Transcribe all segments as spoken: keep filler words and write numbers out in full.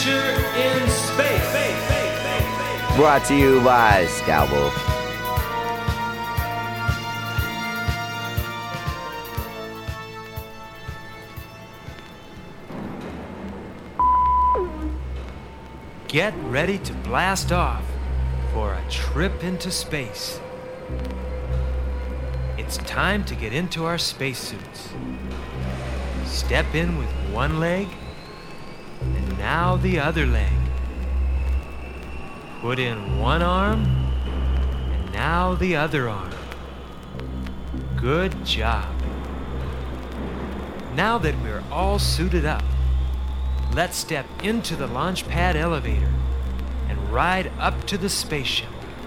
Adventure in Space. Brought to you by Scout Wolf. Get ready to blast off for a trip into space. It's time to get into our spacesuits. Step in with one leg, and now the other leg. Put in one arm, and now the other arm. Good job. Now that we're all suited up, let's step into the launch pad elevator and ride up to the spaceship.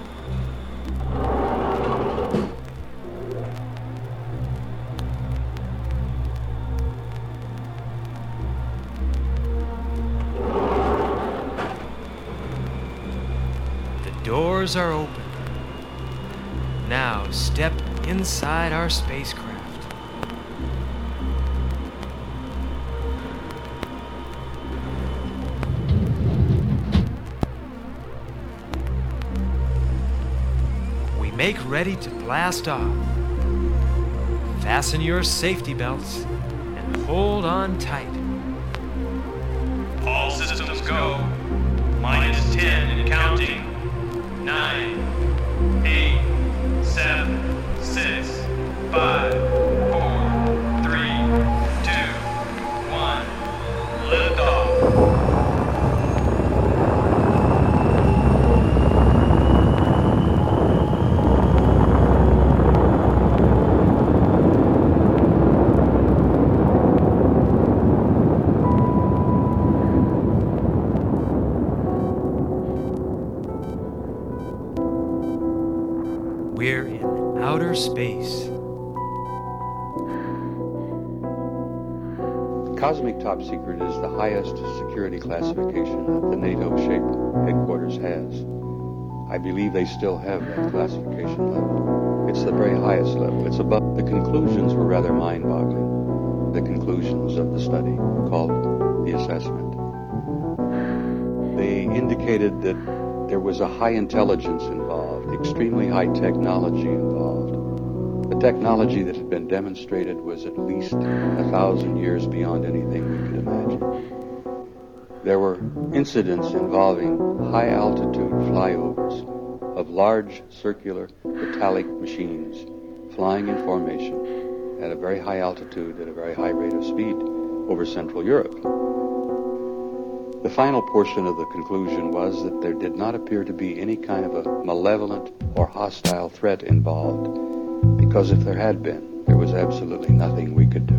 The doors are open. Now step inside our spacecraft. Make ready to blast off. Fasten your safety belts and hold on tight. All systems go. Minus ten and counting. Nine, eight, seven, six, five, four, three, two, one. Lift off. We're in outer space. Cosmic Top Secret is the highest security classification that the NATO-shaped headquarters has. I believe they still have that classification level. It's the very highest level. It's above. The conclusions were rather mind-boggling. The conclusions of the study, called the assessment. They indicated that there was a high intelligence involved, extremely high technology involved. The technology that had been demonstrated was at least a thousand years beyond anything we could imagine. There were incidents involving high-altitude flyovers of large circular metallic machines flying in formation at a very high altitude at a very high rate of speed over Central Europe. The final portion of the conclusion was that there did not appear to be any kind of a malevolent or hostile threat involved, because if there had been, there was absolutely nothing we could do.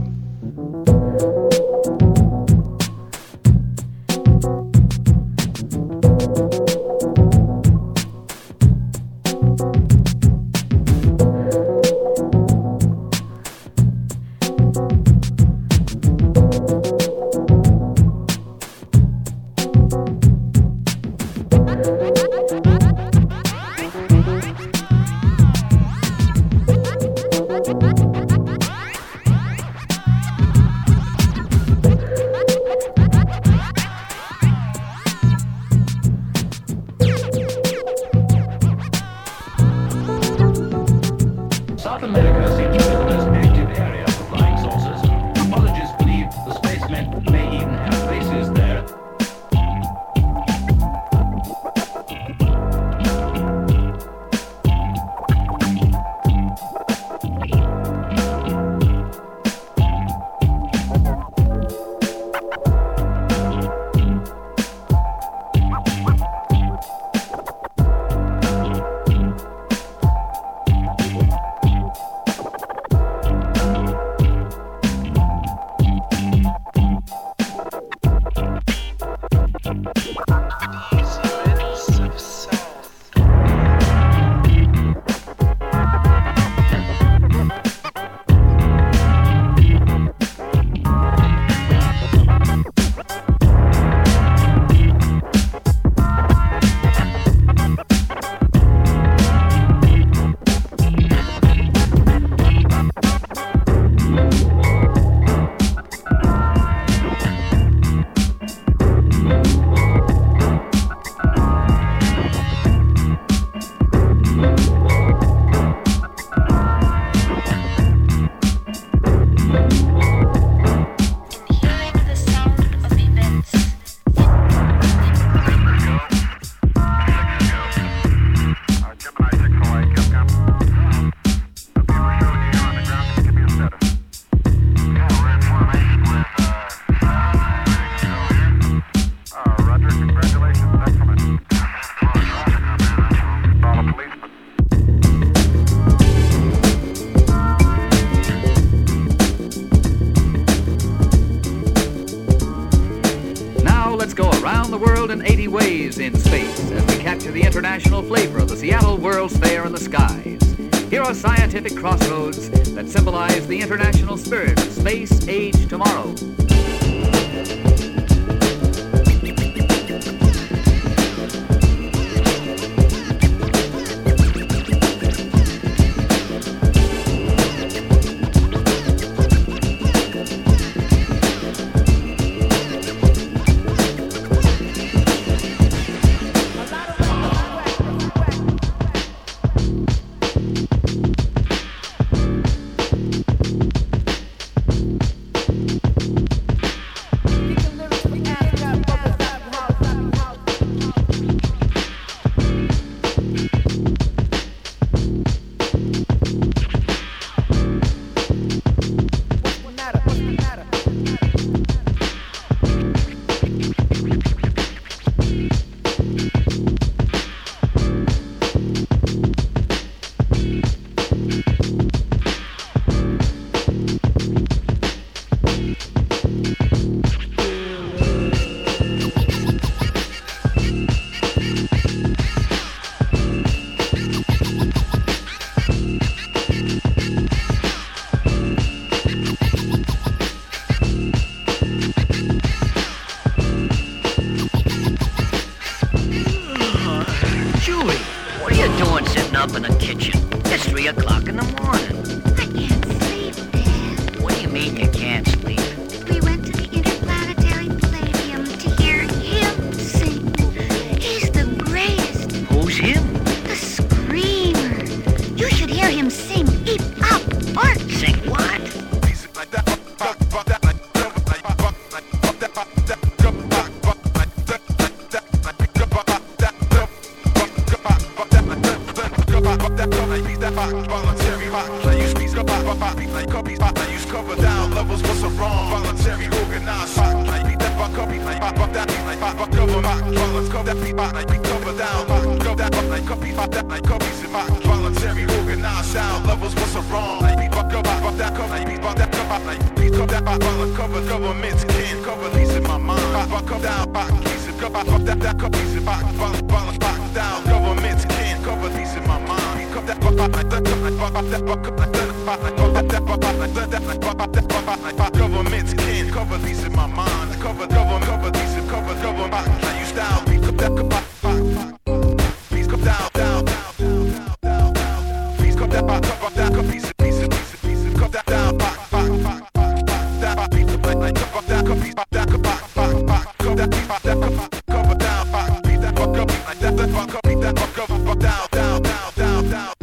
South America seems to be the most active area for flying saucers. Ufologists believe the spacemen let's go around the world in eighty ways in space as we capture the international flavor of the Seattle World's Fair in the skies. Here are scientific crossroads that symbolize the international spirit of space age tomorrow. Up in the kitchen. It's three o'clock in the morning. I can't sleep, Dad. What do you mean you can't sleep? We went to the Interplanetary Palladium to hear him sing. He's the greatest. Who's him? The Screamer. You should hear him sing. Eat up, or Sing what? Voluntary I use speech like copies I use cover down levels what's wrong voluntary organized I beat that by copy like pop that like pop cover my violence cover that beat like beat cover down cover that like copy that like copies in my voluntary organized sound levels what's wrong I beat by cover pop that cover I beat by that cover like beat cover that by violence cover governments can't cover these in my mind pop cover down pop keys and cover pop that that copies in my violence pop down governments can't cover these in my mind that pop like that pop that pop like that pop like that pop like that pop that pop like that governments can't cover these in my mind cover government cover these and cover government I use down beat up that pop please come down down down down down please come that pop pop that piece of piece of piece of piece of come that down pop pop pop that beat up like like pop that piece pop that pop pop pop come that pop that pop cover down pop beat that pop cover like that that pop beat that pop cover pop down down down down down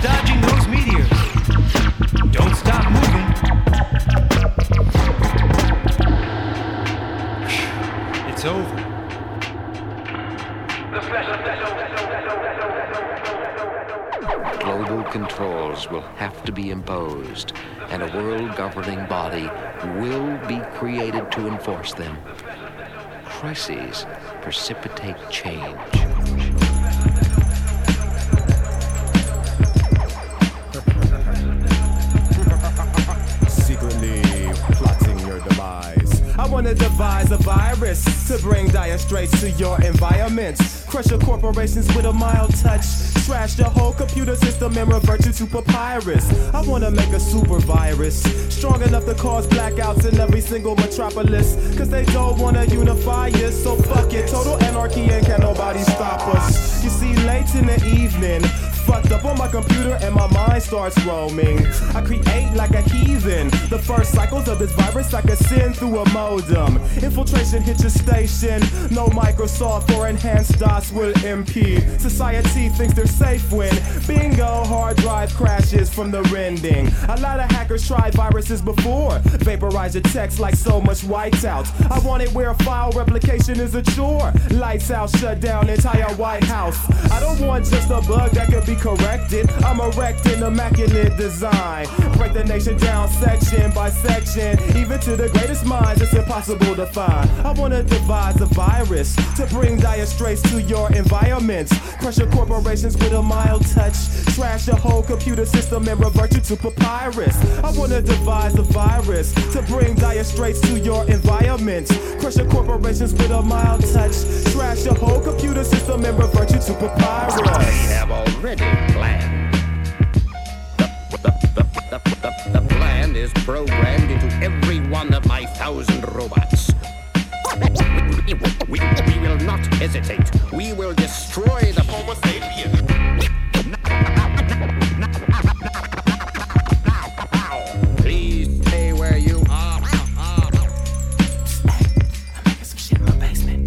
dodging those meteors. Don't stop moving. It's over. Global controls will have to be imposed, and a world governing body will be created to enforce them. Crises precipitate change. Secretly plotting your demise. I want to devise a virus to bring dire straits to your environment. Crush your corporations with a mild touch. Trash your whole computer system and revert you to papyrus. I wanna make a super virus strong enough to cause blackouts in every single metropolis. Cause they don't wanna unify us, so fuck it. Total anarchy and can nobody stop us. You see, late in the evening, fucked up on my computer and my mind starts roaming. I create like a heathen. The first cycles of this virus I can send through a modem. Infiltration hit your station. No Microsoft or enhanced DOS will impede. Society thinks they're safe when bingo, hard drive crashes from the rending. A lot of hackers tried viruses before. Vaporize your text like so much whiteout. I want it where file replication is a chore. Lights out, shut down entire White House. I don't want just a bug that could be corrected. I'm erecting immaculate design. Break the nation down section by section. Even to the greatest minds, it's impossible to find. I wanna devise a virus to bring dire straits to your environment. Crush your corporations with a mild touch. Trash your whole computer system and revert you to papyrus. I wanna devise a virus to bring dire straits to your environment. Crush your corporations with a mild touch. Trash your whole computer system and revert you to papyrus. I have already planned. The, the, the, the, the, the plan is programmed into every one of my thousand robots. We, we, we will not hesitate. We will destroy the Homo sapiens. Please stay where you are. I'm making some shit in my basement.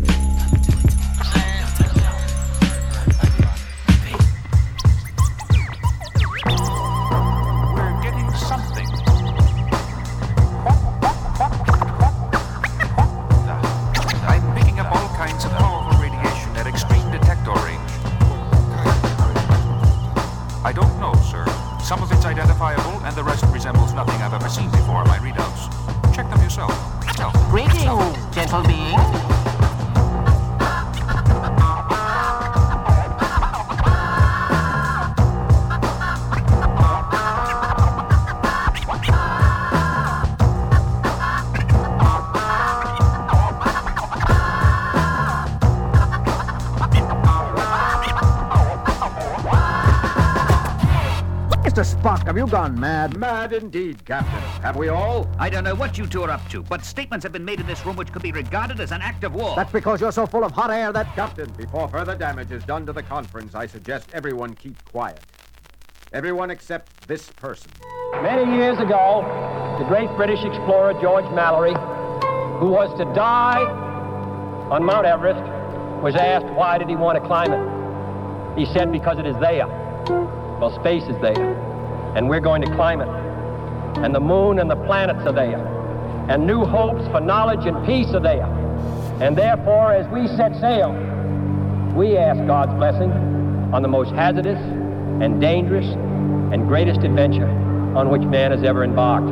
We're getting something. I'm picking up all kinds of powerful radiation at extreme detector range. I don't know, sir. Some of it's identifiable, and the rest resembles nothing I've ever seen before in my readouts. Check them yourself. Yourself. Greetings, gentle being. Mister Spock, have you gone mad? Mad indeed, Captain. Have we all? I don't know what you two are up to, but statements have been made in this room which could be regarded as an act of war. That's because you're so full of hot air that... Captain, before further damage is done to the conference, I suggest everyone keep quiet. Everyone except this person. Many years ago, the great British explorer George Mallory, who was to die on Mount Everest, was asked why did he want to climb it. He said because it is there. Well, space is there, and we're going to climb it. And the moon and the planets are there. And new hopes for knowledge and peace are there. And therefore, as we set sail, we ask God's blessing on the most hazardous and dangerous and greatest adventure on which man has ever embarked.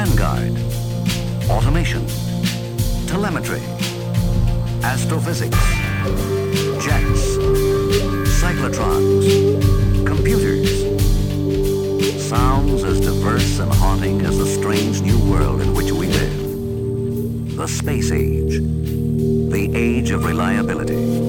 Vanguard, automation, telemetry, astrophysics, jets, cyclotrons, computers. Sounds as diverse and haunting as the strange new world in which we live. The space age. The age of reliability.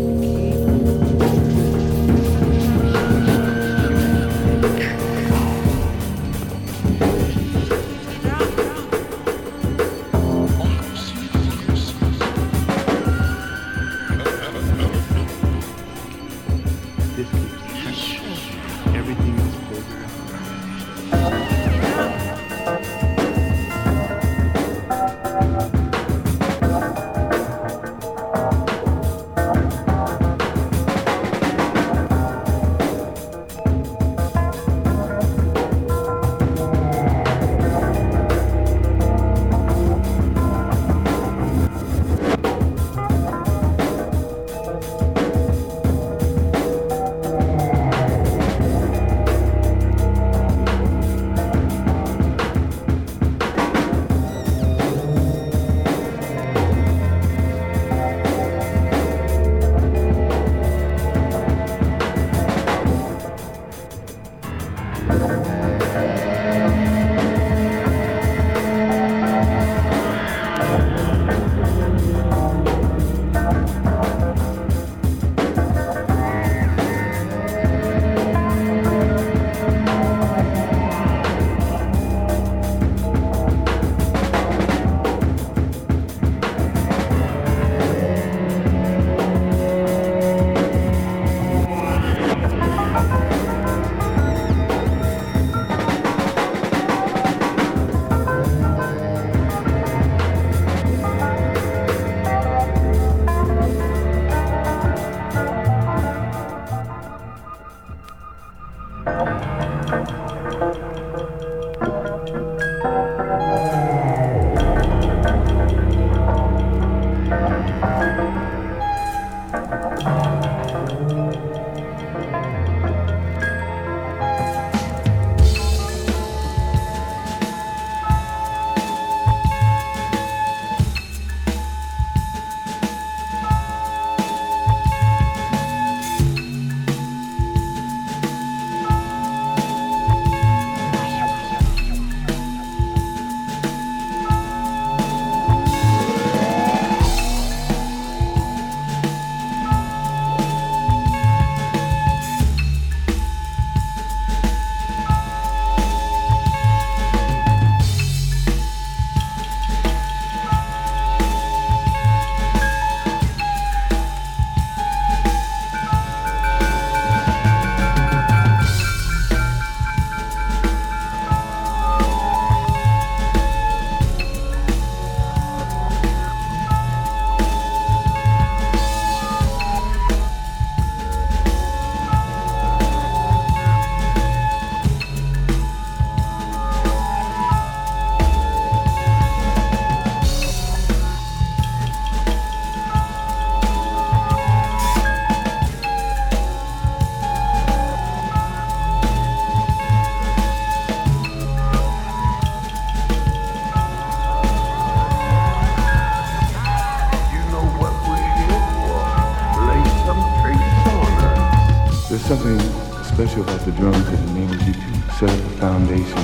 something special about the drums that enables you to set up a foundation,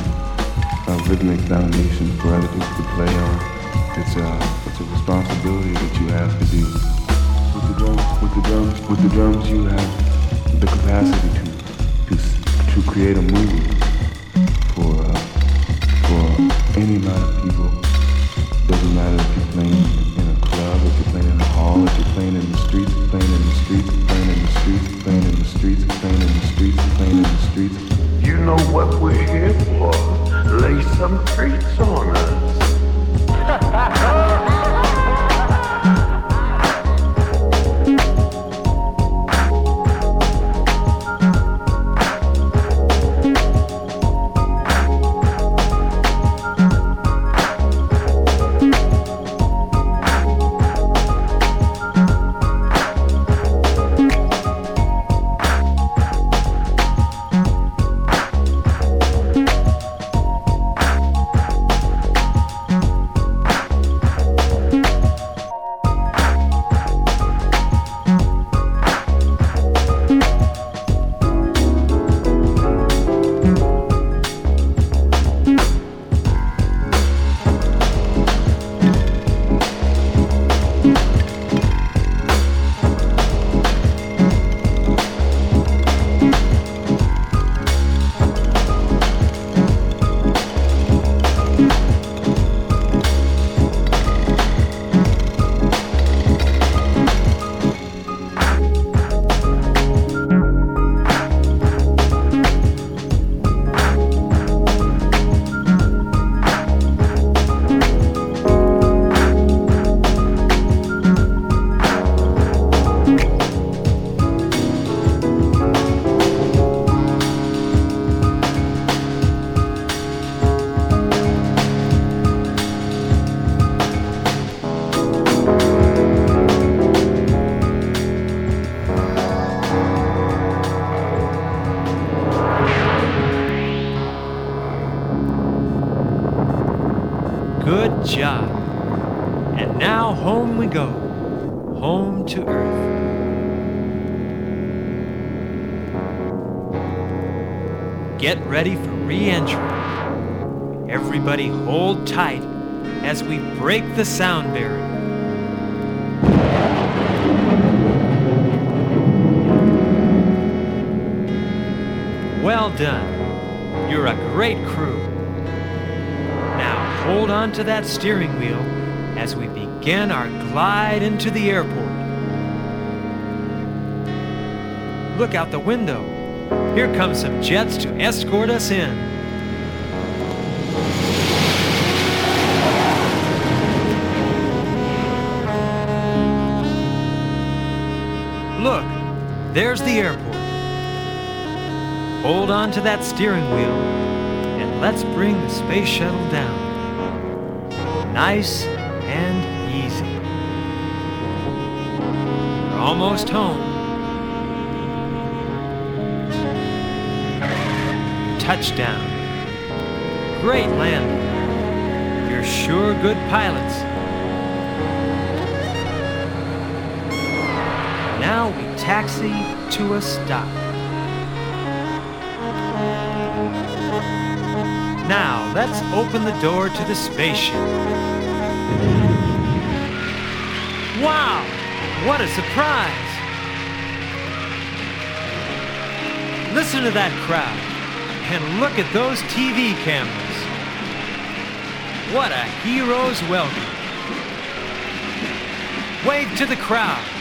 a rhythmic foundation for other people to play on. It's a, it's a responsibility that you have to do. With the drums, with the drums, with the drums, you have the capacity to to to create a mood for uh, for any amount of people. Doesn't matter if you're playing in a club, if you're playing in a hall, if you're playing in the streets, playing in the streets, playing in the streets, playing in the streets, playing in the streets, playing in the streets. You know what we're here for. Lay some treats on us. Good job. And now home we go. Home to Earth. Get ready for re-entry. Everybody hold tight as we break the sound barrier. Well done. You're a great crew. Now hold on to that steering wheel as we begin our glide into the airport. Look out the window. Here come some jets to escort us in. Look, there's the airport. Hold on to that steering wheel and let's bring the space shuttle down. Nice and easy. We're almost home. Touchdown. Great landing. You're sure good pilots. Now we taxi to a stop. Now let's open the door to the spaceship. Wow! What a surprise! Listen to that crowd. And look at those T V cameras. What a hero's welcome. Wave to the crowd.